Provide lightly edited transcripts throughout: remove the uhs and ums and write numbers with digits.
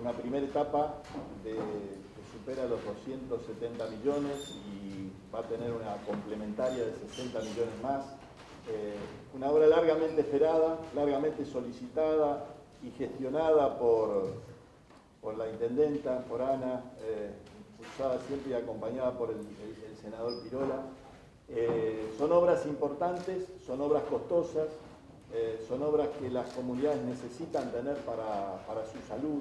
una primera etapa que supera los 270 millones y va a tener una complementaria de 60 millones más. Una obra largamente esperada, largamente solicitada y gestionada por la intendenta, por Ana, impulsada siempre y acompañada por el senador Pirola. Son obras importantes, son obras costosas, son obras que las comunidades necesitan tener para su salud.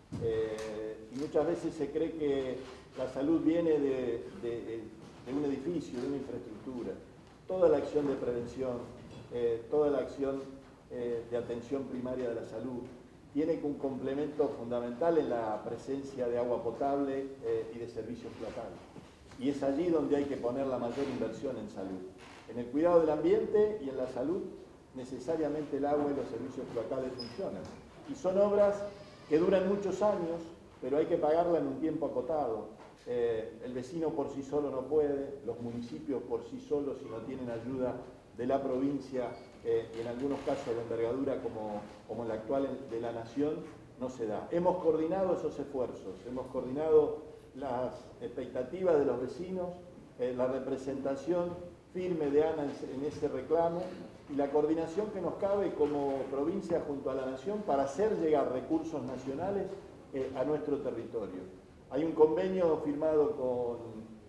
Y muchas veces se cree que la salud viene de un edificio, de una infraestructura. Toda la acción de prevención, toda la acción de atención primaria de la salud tiene un complemento fundamental en la presencia de agua potable y de servicios cloacales. Y es allí donde hay que poner la mayor inversión en salud. En el cuidado del ambiente y en la salud, necesariamente el agua y los servicios cloacales funcionan. Y son obras que duran muchos años, pero hay que pagarla en un tiempo acotado. El vecino por sí solo no puede, los municipios por sí solos, si no tienen ayuda de la provincia, y en algunos casos de envergadura como la actual de la Nación, no se da. Hemos coordinado esos esfuerzos, hemos coordinado las expectativas de los vecinos, la representación firme de Ana en ese reclamo y la coordinación que nos cabe como provincia junto a la Nación para hacer llegar recursos nacionales a nuestro territorio. Hay un convenio firmado con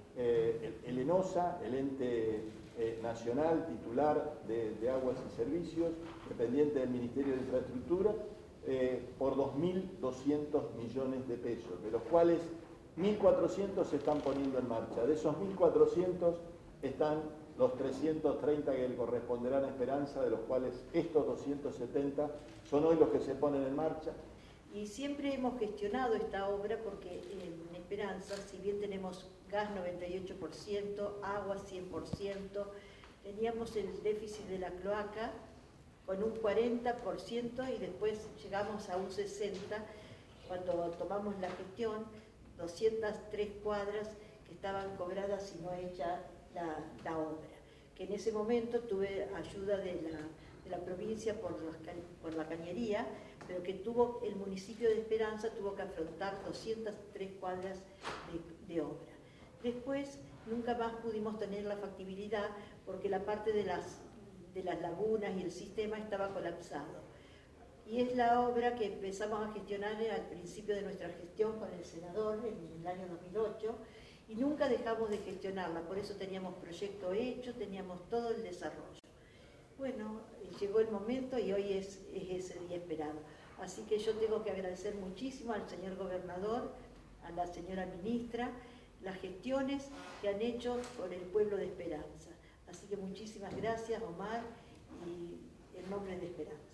el ENOSA, el ente nacional titular de Aguas y Servicios, dependiente del Ministerio de Infraestructura, por 2.200 millones de pesos, de los cuales 1.400 se están poniendo en marcha. De esos 1.400 están los 330 que le corresponderán a Esperanza, de los cuales estos 270 son hoy los que se ponen en marcha. Y siempre hemos gestionado esta obra porque en Esperanza, si bien tenemos gas 98%, agua 100%, teníamos el déficit de la cloaca con un 40% y después llegamos a un 60% cuando tomamos la gestión, 203 cuadras que estaban cobradas y no hecha la obra. Que en ese momento tuve ayuda de la provincia por la cañería, pero que el municipio de Esperanza tuvo que afrontar 203 cuadras de obra. Después nunca más pudimos tener la factibilidad porque la parte de las lagunas y el sistema estaba colapsado. Y es la obra que empezamos a gestionar al principio de nuestra gestión con el senador en el año 2008 y nunca dejamos de gestionarla, por eso teníamos proyecto hecho, teníamos todo el desarrollo. Bueno, llegó el momento y hoy es ese día esperado. Así que yo tengo que agradecer muchísimo al señor gobernador, a la señora ministra, las gestiones que han hecho por el pueblo de Esperanza. Así que muchísimas gracias, Omar, y en nombre de Esperanza.